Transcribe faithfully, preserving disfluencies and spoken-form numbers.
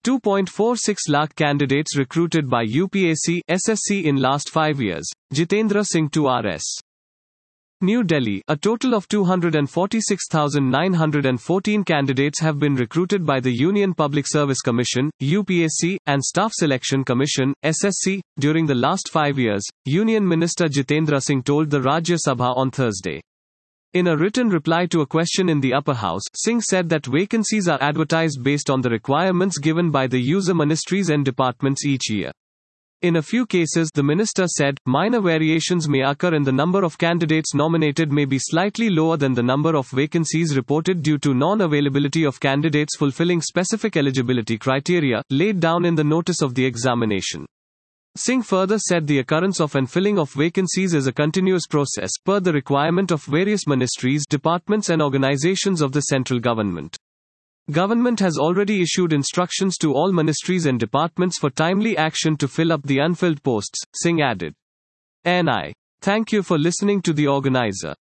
two point four six lakh candidates recruited by U P S C S S C in last five years. Jitendra Singh to R S. New Delhi. A total of two hundred forty-six thousand nine hundred fourteen candidates have been recruited by the Union Public Service Commission, U P S C, and Staff Selection Commission, S S C, during the last five years, Union Minister Jitendra Singh told the Rajya Sabha on Thursday. In a written reply to a question in the upper house, Singh said that vacancies are advertised based on the requirements given by the user ministries and departments each year. In a few cases, the minister said, minor variations may occur and the number of candidates nominated may be slightly lower than the number of vacancies reported due to non-availability of candidates fulfilling specific eligibility criteria, laid down in the notice of the examination. Singh further said the occurrence of and filling of vacancies is a continuous process, per the requirement of various ministries, departments and organizations of the central government. Government has already issued instructions to all ministries and departments for timely action to fill up the unfilled posts, Singh added. N I. Thank you for listening to the organizer.